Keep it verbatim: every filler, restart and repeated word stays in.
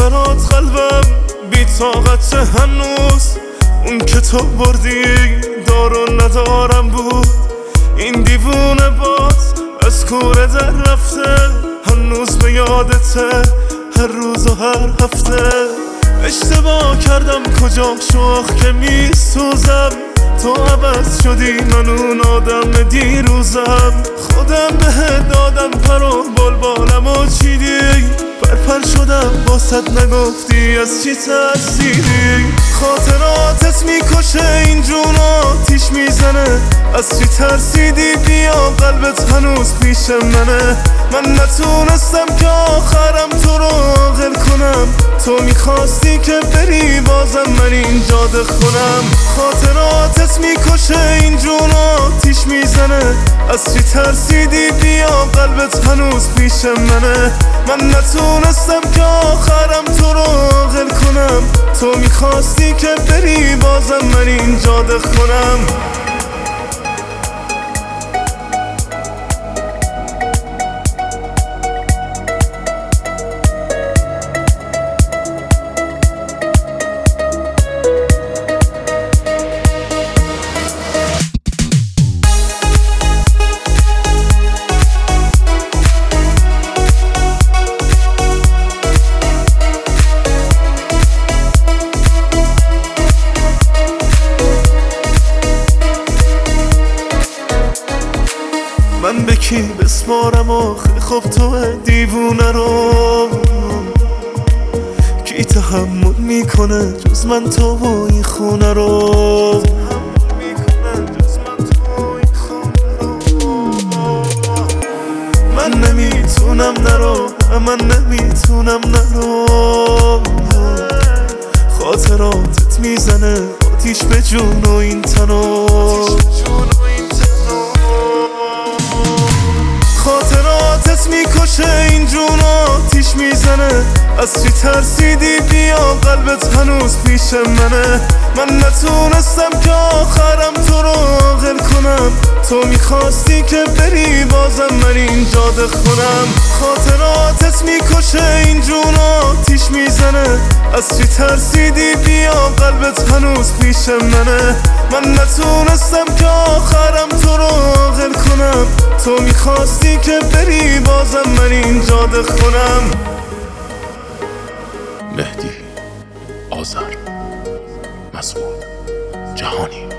برات قلبم بی طاقت هنوز، اون که تو بردی دارو ندارم بود. این دیوونه باز از کوره در رفته، هنوز به یادته هر روز و هر هفته. اشتباه کردم کجا شوخ که می سوزم، تو عوض شدی من اون آدم دیروزم. خودم بهت دادم پر و بلبالم و چیدی، پرپر شدم باست نگفتی از چی ترسیدی. خاطراتت میکشه این جون آتیش میزنه، از چی ترسیدی بیا قلبت هنوز پیش منه. من نتونستم که آخرم تو رو عاقل کنم، تو میخواستی که بری بازم من اینجا دخونم. خاطراتت میکشه این جون آتیش میزنه، از چی ترسیدی بیا قلبت هنوز پیش منه. من نتونستم که آخرم تو رو عاقل کنم، تو میخواستی که بری بازم من اینجا دخونم. من به کی بسپارم آخه خب تو دیوونه رو، کی تحمل میکنه جز من تو و این خونه رو. من نمیتونم نرو، من نمیتونم نرو. خاطراتت میزنه آتیش به جون و این تنو. خاطراتت میکشه این جون آتیش میزنه، از چی ترسیدی بیا قلبت هنوز پیش منه. من نتونستم که آخرم تو رو عاقل کنم، تو میخواستی که بری بازم من اینجا دخونم. خاطراتت میکشه این جون آتیش میزنه، از چی ترسیدی بیا قلبت هنوز پیش منه. من نتونستم که آخرم تو رو عاقل کنم، تو میخواستی که بری بازم من اینجا دخونم. مهدی آذر، مضمون جهانی.